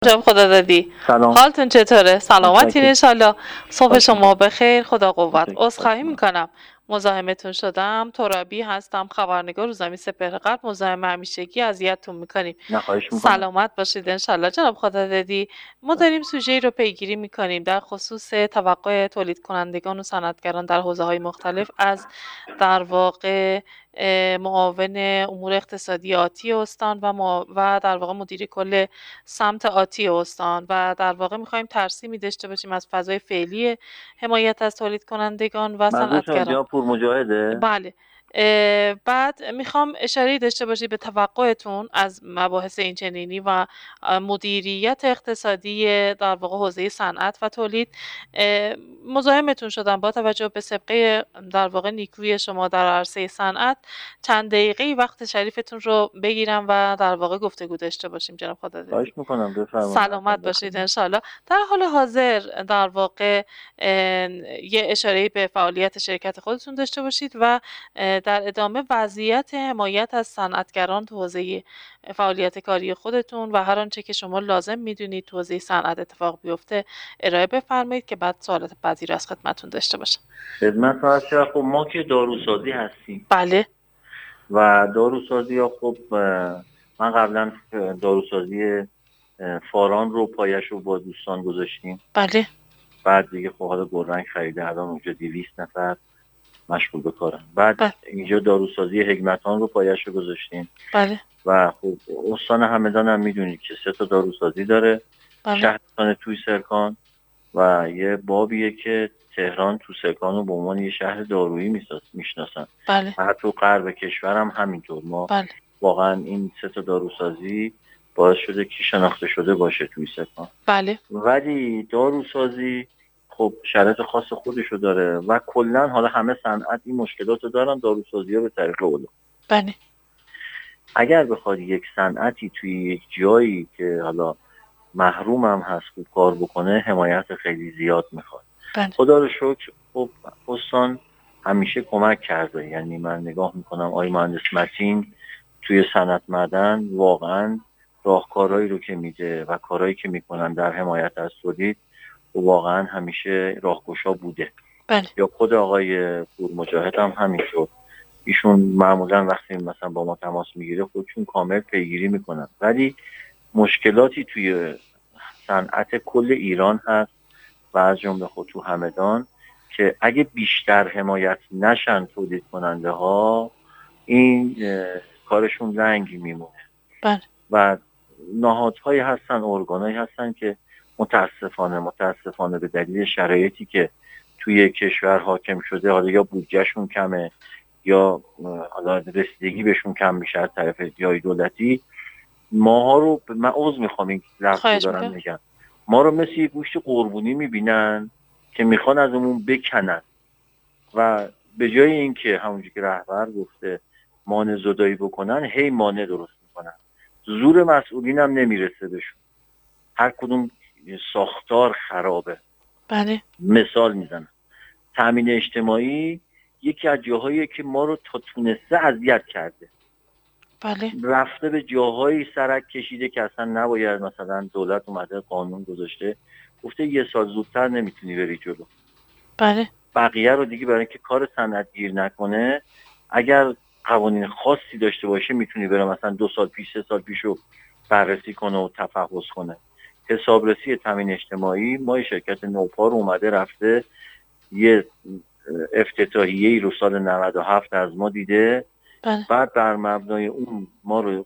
جناب خدا دادی، سلام. حالتون چطوره؟ سلامتین متشکرم. انشالله. صبح خواهش شما می‌کنم. بخیر. خدا قوت. عذرخواهی متشکرم. میکنم مزاحمتون شدم. ترابی هستم، خبرنگار روزنامه سپهر قلب. مزاحم همیشگی اذیتتون میکنیم. نه، خواهش میکنم. سلامت باشید انشالله. جناب خدا دادی، ما داریم سوژه‌ای رو پیگیری میکنیم در خصوص توقع تولید کنندگان و صنعتگران در حوزه‌های مختلف از در واقع معاون امور اقتصادی آتی استان و در واقع مدیر کل سمت آتی استان و در واقع می‌خوایم ترسیمی داشته باشیم از فضای فعلی حمایت از تولید کنندگان و منظورتون صنعتگران. جناب پور مجاهده؟ بله. بعد میخوام اشاره داشته باشید به توقعتون از مباحث اینچنینی و مدیریت اقتصادی در واقع حوزه صنعت و تولید. مزاحمتون شدم با توجه به سابقه در واقع نیکوی شما در عرصه صنعت چند دقیقه وقت شریفتون رو بگیرم و در واقع گفتگو داشته باشیم. جناب خدا دادی، خواهش میکنم، بفرمایید. سلامت باشید انشالله. در حال حاضر در واقع یه اشاره به فعالیت شرکت خودتون داشته باشید و در ادامه وضعیت حمایت از صنعتگران تو حوزه فعالیت کاری خودتون و هر آنچه که شما لازم میدونید تو حوزه صنعت اتفاق بیفته ارائه بفرمایید که بعد سوالات بعدی رو از خدمتتون داشته باشم. خدمت هست. خب ما که داروسازی هستیم بله و داروسازی ها خب من قبلا داروسازی فاران رو پایش رو با دوستان گذاشتیم. بله بعد دیگه خب حالا گلرنگ خریده، الان اونجا 200 نفر مشغول به کارن. بعد بله اینجا داروسازی حکمتان رو پایش رو گذاشتیم بله و خب استان همدان هم میدونید که 3 تا داروسازی داره. بله شهرستان توی سرکان و یه بابیه که تهران تو سرکان رو به عنوان یه شهر دارویی میشناسن. بله و حتی غرب کشورم همینطور. ما بله واقعا این 3 تا داروسازی باعث شده که شناخته شده باشه توی سرکان. بله ولی داروسازی خب شرایط خاص خودشو داره و کلا حالا همه صنعت این مشکلات رو دارن، داروسازی ها به طریق اولو. بله اگر بخواد یک صنعتی توی یک جایی که حالا محروم هم هست خوب کار بکنه، حمایت خیلی زیاد میخواد. بله خدا رو شکر خب استان همیشه کمک کرده. یعنی من نگاه میکنم آقای مهندس متین توی صنعت معدن واقعا راهکارهایی رو که میده و کارهایی که میکنن در حمایت از تولید واقعا همیشه راهگشا بوده. بله یا خود آقای پور مجاهد هم همینطور. ایشون معمولا وقتی مثلا با ما تماس میگیره خودشون کامل پیگیری میکنن. ولی مشکلاتی توی صنعت کل ایران هست و از جمله خود تو همدان که اگه بیشتر حمایت نشن تولید کننده ها، این کارشون لنگ میمونه. بله و نهادهایی هستن، ارگانهایی هستن که متاسفانه به دلیل شرایطی که توی کشور حاکم شده، حالا یا بودجهشون کمه یا حالا رسیدگی بهشون کم میشه از طرف جای دولتی، ماها رو، من عذر میخوام این لفظ رو خواهش دارم میکنم. میگم، ما رو مثل یه گوشت قربونی میبینن که میخوان ازمون بکنن و به جای اینکه همونجوری که رهبر گفته مانع زدایی بکنن، هی مانع درست میکنن. زور مسئولین هم نمیرسه بهشون. هر کدوم ساختار خرابه. بله مثال میزنم، تامین اجتماعی یکی از جاهایی که ما رو تا تونسته اذیت کرده. بله رفته به جاهایی سرک کشیده که اصلا نباید. مثلا دولت اومده قانون گذاشته گفته 1 سال زودتر نمیتونی بری جلو. بله بقیه رو دیگه برای اینکه کار صنعت گیر نکنه، اگر قوانین خاصی داشته باشه میتونی بره مثلا 2 سال پیش 3 سال پیش رو بررسی کنه و تفحص کنه. حسابرسی تامین اجتماعی، ما شرکت نوپار اومده رفته یه افتتاحیه‌ای رو سال 97 از ما دیده. بله بعد بر مبنای اون ما رو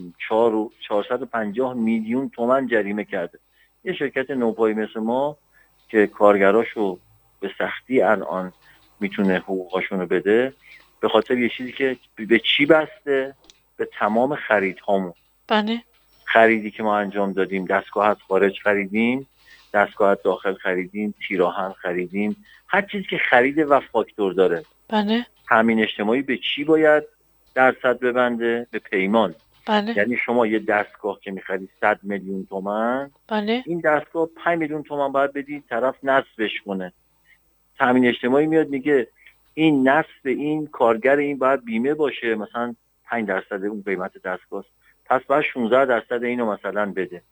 450 میلیون تومان جریمه کرده. یه شرکت نوپایی مثل ما که کارگراشو به سختی الان میتونه حقوقاشون رو بده، به خاطر یه چیزی که به چی بسته؟ به تمام خریدهامون. بله خریدی که ما انجام دادیم، دستگاه از خارج خریدیم، دستگاه از داخل خریدیم، تیراهن خریدیم، هر چیزی که خرید و فاکتور داره. بله تامین اجتماعی به چی باید درصد ببنده؟ به پیمان. بله یعنی شما یه دستگاه که می‌خرید 100 میلیون تومان، بله این دستگاه 5 میلیون تومان باید بدید طرف نصبش کنه. تامین اجتماعی میاد میگه این نصب این کارگر این باید بیمه باشه، مثلا 5% اون قیمت دستگاه، پس باید 16% اینو مثلا بده.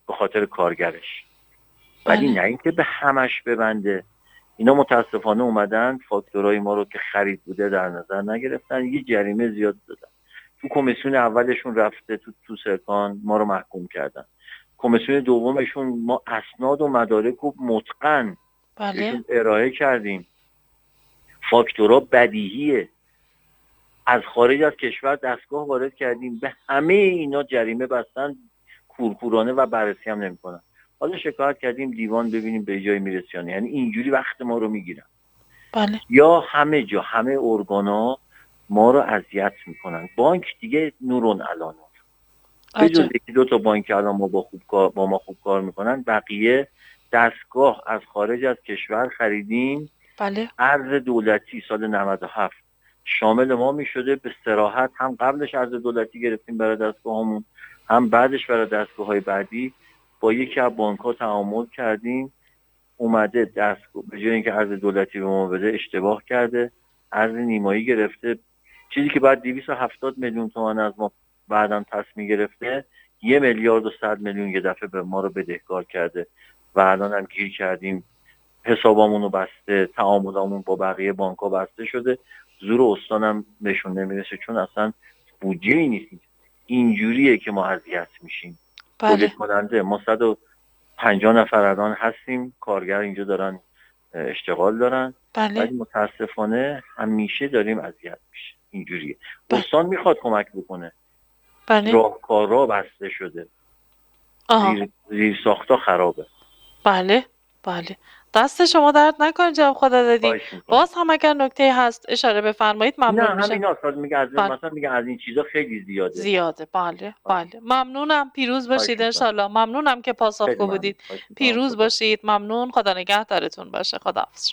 به خاطر کارگرش، ولی نه اینکه به همش ببنده. اینا متاسفانه اومدن فاکتورهای ما رو که خرید بوده در نظر نگرفتن، یه جریمه زیاد دادن. تو کمیسیون اولشون رفته تو سرکان ما رو محکوم کردن، کمیسیون دومشون ما اسناد و مدارک و متقن بهشون ارائه کردیم، فاکتورها بدیهیه، از خارج از کشور دستگاه وارد کردیم، به همه اینا جریمه بستن کورکورانه و بررسی هم نمی‌کنن. حالا شکایت کردیم دیوان ببینیم به جای میرسه، یعنی اینجوری وقت ما رو میگیرن. بله. یا همه جا همه ارگانا ما رو اذیت میکنن. بانک دیگه نورون علانو، به جز یکی دو تا بانک الان ما با ما خوب کار میکنن، بقیه دستگاه از خارج از کشور خریدیم. بله. ارز دولتی سال 97 شامل ما میشده، به صراحت هم قبلش ارز دولتی گرفتیم برای دستگاهمون، هم بعدش برای دستگاه‌های بعدی با یکی از بانک‌ها تعامل کردیم، اومده دستگاه به جای اینکه ارز دولتی به ما بده اشتباه کرده، ارز نیمایی گرفته، چیزی که بعد 270 میلیون تومان از ما بعداً پس میگرفته، 1 میلیارد و 100 میلیون یه دفعه به ما رو بدهکار کرده و الان هم گیر کردیم، حسابامون رو بسته، تعاملامون با بقیه بانک‌ها بسته شده، زور استانم نشون نمیرسه چون اصلا بودجه‌ای نیست. اینجوریه که ما اذیت میشیم. تولید کننده ما 150 نفر الان هستیم، کارگر اینجا دارن اشتغال دارن، ولی متاسفانه همیشه داریم اذیت میشه. اینجوریه. استان میخواد کمک بکنه، راهکارها بسته شده، زیر ساختا خرابه. بله بله، دست شما درد نکنه جناب خدادادی. باز هم اگر نکته هست اشاره بفرمایید ممنون میشم. نه همینا میگه از مثلا میگه از این چیزا خیلی زیاده. بله بله. ممنونم، پیروز باشید ان شاء الله. ممنونم که پاسخگو بودید. پیروز باشید. ممنون. خدا نگهدارتون باشه. خداحافظ.